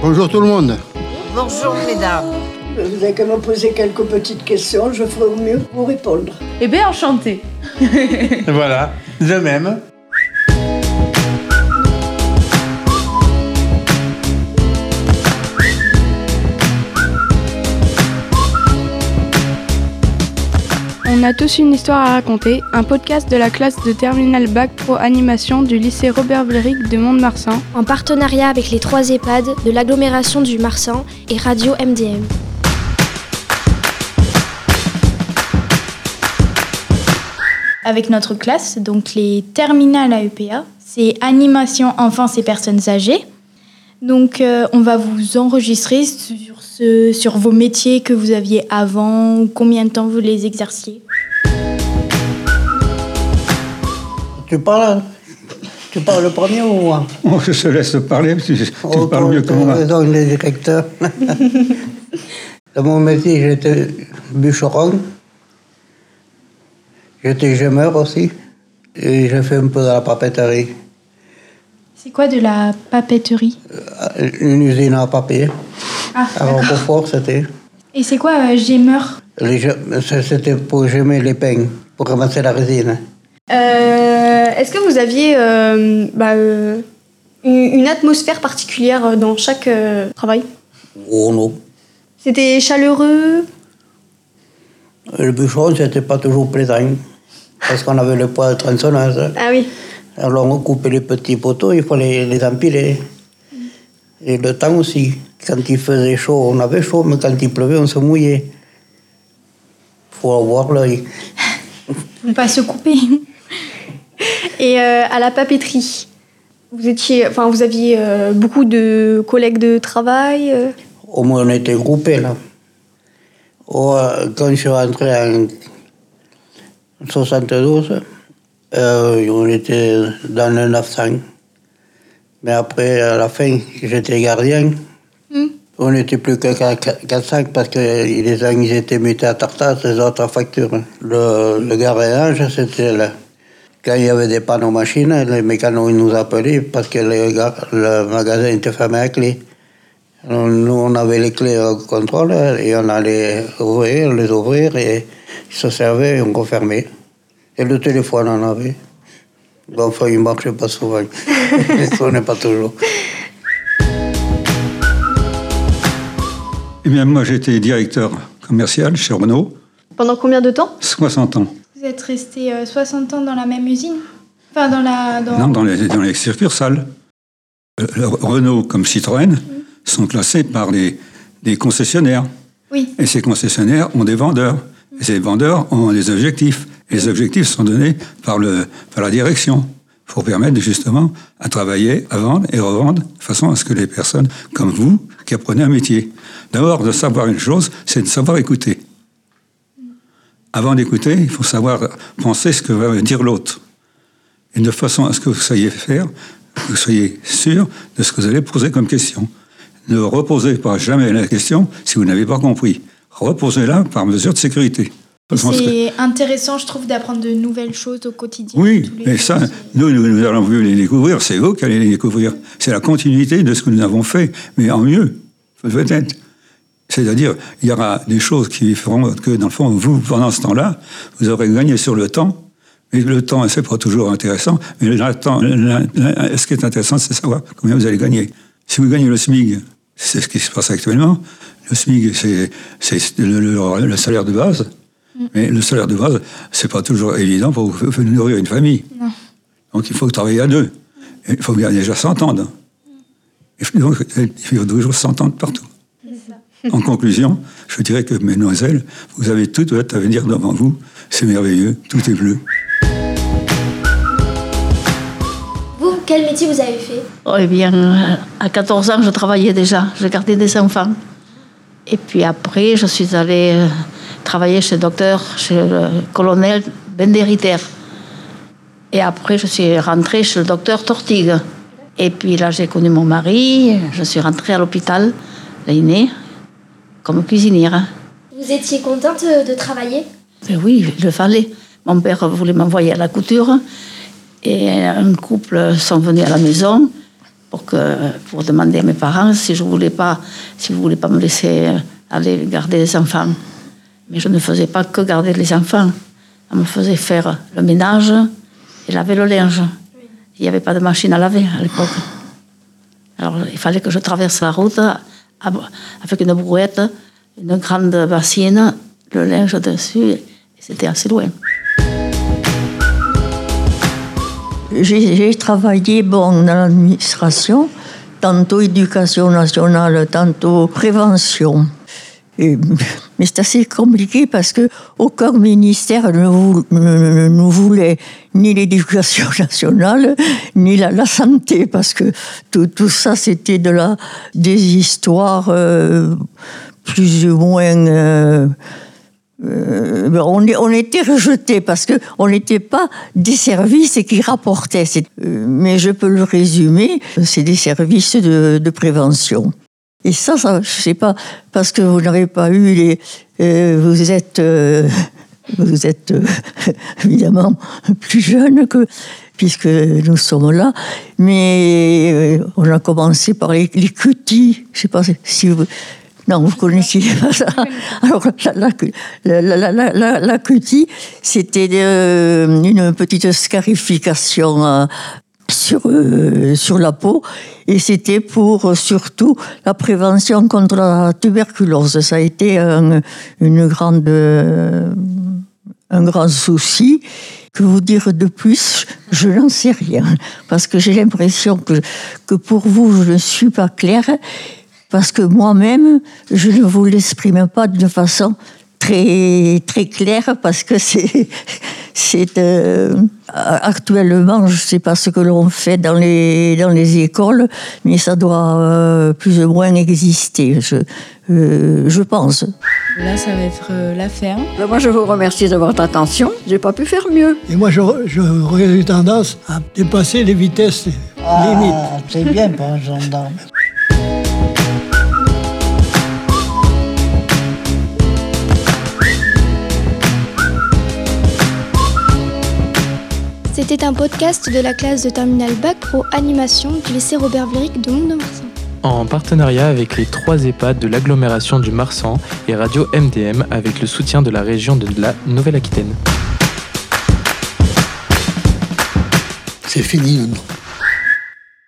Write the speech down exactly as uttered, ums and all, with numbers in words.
Bonjour tout le monde. Bonjour mesdames. Vous avez qu'à me poser quelques petites questions, je ferai au mieux pour vous répondre. Eh bien, enchantée. Voilà, de même. On a tous une histoire à raconter, un podcast de la classe de Terminal Bac Pro Animation du lycée Robert Vlerick de Mont-de-Marsan, en partenariat avec les trois EHPAD de l'agglomération du Marsan et Radio M D M. Avec notre classe, donc les terminales A E P A, c'est animation enfance et personnes âgées. Donc euh, on va vous enregistrer sur, ce, sur vos métiers que vous aviez avant, combien de temps vous les exerciez. Tu parles, tu parles le premier ou moi? Oh, je te laisse parler, tu, tu oh, parles mieux que moi. Donc les directeurs. Dans mon métier, j'étais bûcheron. J'étais gemeur aussi. Et j'ai fait un peu de la papeterie. C'est quoi de la papeterie? euh, Une usine à papier. Ah, Avant Beaufort, c'était. Et c'est quoi euh, gémeur? Les, c'était pour gémer les peignes, pour ramasser la résine. Euh, est-ce que vous aviez euh, bah, euh, une atmosphère particulière dans chaque euh, travail? Oh non. C'était chaleureux? Le bûcheron, c'était pas toujours plaisant. Parce qu'on avait le poids de tronçonneuse. Ah oui. Alors on coupait les petits poteaux, il fallait les empiler. Et le temps aussi. Quand il faisait chaud, on avait chaud, mais quand il pleuvait, on se mouillait. Il faut avoir l'œil. Faut pas se couper. Et euh, à la papeterie, vous étiez, enfin, vous aviez euh, beaucoup de collègues de travail euh... Au moins, on était groupés, là. Oh, quand je suis rentré en soixante-douze, euh, on était dans le neuf cents. Mais après, à la fin, j'étais gardien. Mm. On n'était plus que quatre cinq parce que les uns ils étaient mutés à Tartas, les autres à Facture. Le, le garage, c'était là. Quand il y avait des pannes aux machines, les mécanos ils nous appelaient parce que le, le magasin était fermé à clé. Alors, nous, on avait les clés au contrôle et on allait ouvrir, les ouvrir et ils se servaient et on refermait. Et le téléphone, on avait. Bon, enfin, il ne marchait pas souvent. Il ne sonnait pas toujours. Eh bien, moi, j'étais directeur commercial chez Renault. Pendant combien de temps? soixante ans. Vous êtes resté euh, soixante ans dans la même usine? Enfin, dans la... Dans... Non, dans les, dans les succursales. Euh, Renault comme Citroën mmh. sont classés par des, des concessionnaires. Oui. Et ces concessionnaires ont des vendeurs. Et ces vendeurs ont des objectifs. Et les objectifs sont donnés par, le, par la direction pour permettre justement à travailler, à vendre et revendre de façon à ce que les personnes comme vous qui apprenez un métier. D'abord, de savoir une chose, c'est de savoir écouter. Avant d'écouter, il faut savoir penser ce que va dire l'autre. Et de façon à ce que vous soyez faire, que vous soyez sûr de ce que vous allez poser comme question. Ne reposez pas jamais la question si vous n'avez pas compris. Reposez-la par mesure de sécurité. C'est intéressant, je trouve, d'apprendre de nouvelles choses au quotidien. Oui, et ça, nous, nous, nous allons les découvrir, c'est vous qui allez les découvrir. C'est la continuité de ce que nous avons fait, mais en mieux, peut-être. C'est-à-dire, il y aura des choses qui feront que, dans le fond, vous, pendant ce temps-là, vous aurez gagné sur le temps. Mais le temps, c'est pas toujours intéressant. Mais le temps, ce qui est intéressant, c'est de savoir combien vous allez gagner. Si vous gagnez le SMIC, c'est ce qui se passe actuellement. Le SMIC, c'est, c'est le, le, le salaire de base. Mm. Mais le salaire de base, c'est pas toujours évident pour vous, pour nourrir une famille. Non. Donc, il faut travailler à deux. Et il faut bien déjà s'entendre. Et donc, il faut toujours s'entendre partout. En conclusion, je dirais que, mesdemoiselles, vous avez tout votre avenir devant vous. C'est merveilleux, tout est bleu. Vous, quel métier vous avez fait? Oh, eh bien, à quatorze ans, je travaillais déjà. Je gardais des enfants. Et puis après, je suis allée travailler chez le docteur, chez le colonel Benderiter. Et après, je suis rentrée chez le docteur Tortigue. Et puis là, j'ai connu mon mari. Je suis rentrée à l'hôpital, l'aîné, comme cuisinière. Vous étiez contente de travailler? Ben oui, il le fallait. Mon père voulait m'envoyer à la couture. Et un couple sont venus à la maison. pour, que, pour demander à mes parents si je voulais pas, si vous voulez pas me laisser aller garder les enfants. Mais je ne faisais pas que garder les enfants. On me faisait faire le ménage et laver le linge. Il n'y avait pas de machine à laver à l'époque. Alors il fallait que je traverse la route avec une brouette, une grande bassine, le linge dessus, et c'était assez loin. J'ai, j'ai travaillé bon, dans l'administration, tantôt éducation nationale, tantôt prévention. Et, mais c'est assez compliqué parce que aucun ministère ne, vou, ne, ne, ne voulait ni l'éducation nationale ni la, la santé, parce que tout, tout ça c'était de la, des histoires euh, plus ou moins... Euh, Euh, on, on était rejetés parce qu'on n'était pas des services qui rapportaient. C'est, euh, mais je peux le résumer, c'est des services de, de prévention. Et ça, ça, je ne sais pas, parce que vous n'avez pas eu les... Euh, vous êtes, euh, vous êtes euh, évidemment plus jeune que... puisque nous sommes là, mais euh, on a commencé par les, les cutis. Je ne sais pas si vous... Non, vous connaissiez pas ça. Alors, la, la, la, la, la, la cutie, c'était euh, une petite scarification euh, sur, euh, sur la peau, et c'était pour euh, surtout la prévention contre la tuberculose. Ça a été un, une grande, euh, un grand souci. Que vous dire de plus, je n'en sais rien, parce que j'ai l'impression que, que pour vous, je ne suis pas claire. Parce que moi-même, je ne vous l'exprime pas d'une façon très, très claire, parce que c'est, c'est euh, actuellement, je ne sais pas ce que l'on fait dans les, dans les écoles, mais ça doit euh, plus ou moins exister, je, euh, je pense. Là, ça va être euh, la ferme. Moi, je vous remercie de votre attention. Je n'ai pas pu faire mieux. Et moi, j'aurais eu tendance à dépasser les vitesses ah, limites. C'est bien pour un gendarme. C'était un podcast de la classe de Terminale Bac Pro Animation du lycée Robert-Vlerick de Mont-de-Marsan. En partenariat avec les trois EHPAD de l'agglomération du Marsan et Radio M D M avec le soutien de la région de la Nouvelle-Aquitaine. C'est fini maintenant.